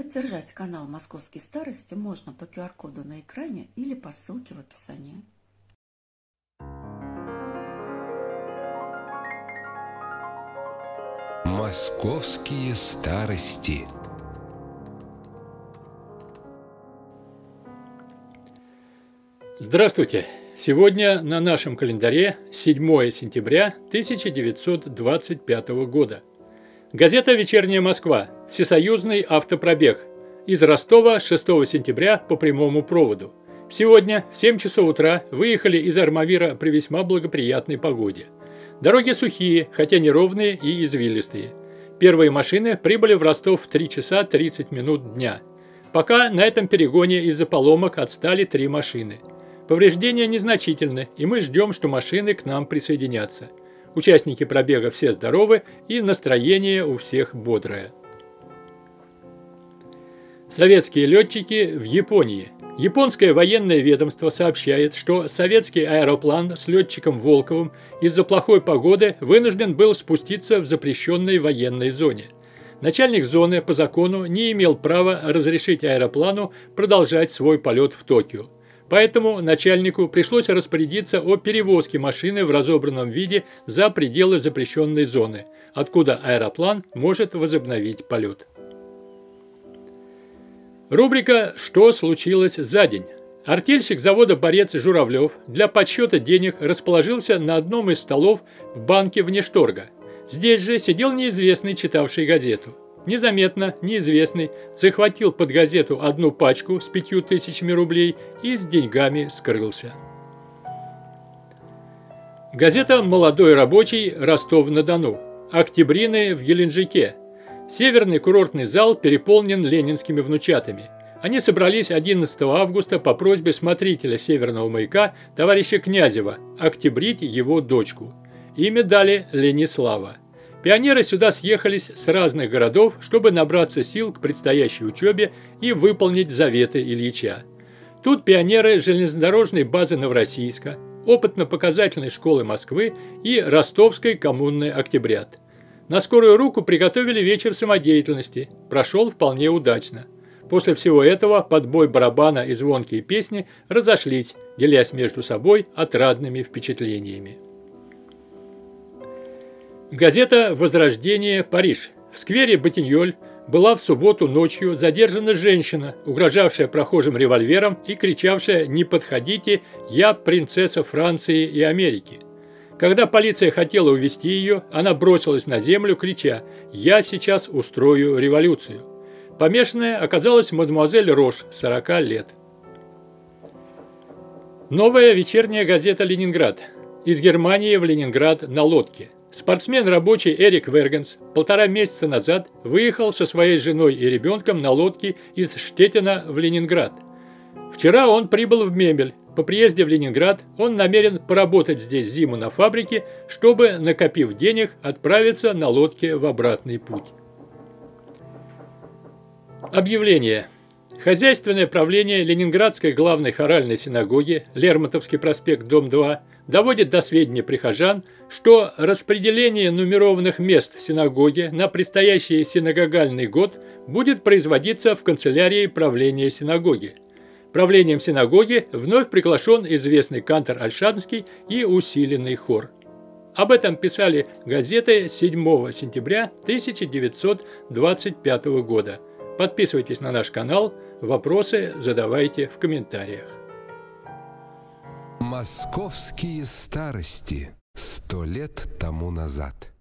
Поддержать канал «Московские старости» можно по QR-коду на экране или по ссылке в описании. Московские старости. Здравствуйте! Сегодня на нашем календаре 7 сентября 1925 года. Газета «Вечерняя Москва», всесоюзный автопробег. Из Ростова 6 сентября по прямому проводу. Сегодня в 7 часов утра выехали из Армавира при весьма благоприятной погоде. Дороги сухие, хотя неровные и извилистые. Первые машины прибыли в Ростов в 3 часа 30 минут дня. Пока на этом перегоне из-за поломок отстали 3 машины. Повреждения незначительны, и мы ждем, что машины к нам присоединятся. Участники пробега все здоровы, и настроение у всех бодрое. Советские летчики в Японии. Японское военное ведомство сообщает, что советский аэроплан с летчиком Волковым из-за плохой погоды вынужден был спуститься в запрещенной военной зоне. Начальник зоны по закону не имел права разрешить аэроплану продолжать свой полет в Токио. Поэтому начальнику пришлось распорядиться о перевозке машины в разобранном виде за пределы запрещенной зоны, откуда аэроплан может возобновить полет. Рубрика «Что случилось за день?». Артельщик завода «Борец» Журавлев для подсчета денег расположился на одном из столов в банке внешторга. Здесь же сидел неизвестный, читавший газету. Незаметно неизвестный захватил под газету одну пачку с 5000 рублей и с деньгами скрылся. Газета «Молодой рабочий», Ростов-на-Дону. Октябрины в Геленджике. Северный курортный зал переполнен ленинскими внучатами. Они собрались 11 августа по просьбе смотрителя Северного маяка товарища Князева октябрить его дочку. Имя дали Ленислава. Пионеры сюда съехались с разных городов, чтобы набраться сил к предстоящей учебе и выполнить заветы Ильича. Тут пионеры железнодорожной базы Новороссийска, опытно-показательной школы Москвы и Ростовской коммуны «Октябрят». На скорую руку приготовили вечер самодеятельности, прошел вполне удачно. После всего этого под бой барабана и звонкие песни разошлись, делясь между собой отрадными впечатлениями. Газета «Возрождение. Париж». В сквере Ботиньоль была в субботу ночью задержана женщина, угрожавшая прохожим револьвером и кричавшая «Не подходите, я принцесса Франции и Америки». Когда полиция хотела увезти ее, она бросилась на землю, крича «Я сейчас устрою революцию». Помешанная оказалась мадемуазель Рош, 40 лет. Новая вечерняя газета «Ленинград». Из Германии в Ленинград на лодке. Спортсмен рабочий Эрик Вергенс 1,5 месяца назад выехал со своей женой и ребенком на лодке из Штеттина в Ленинград. Вчера он прибыл в Мемель. По приезде в Ленинград он намерен поработать здесь зиму на фабрике, чтобы, накопив денег, отправиться на лодке в обратный путь. Объявление. Хозяйственное правление Ленинградской главной хоральной синагоги, Лермонтовский проспект, дом 2, доводит до сведения прихожан, что распределение нумерованных мест в синагоге на предстоящий синагогальный год будет производиться в канцелярии правления синагоги. Правлением синагоги вновь приглашен известный кантор Ольшанский и усиленный хор. Об этом писали газеты 7 сентября 1925 года. Подписывайтесь на наш канал, вопросы задавайте в комментариях. Московские старости. 100 лет тому назад.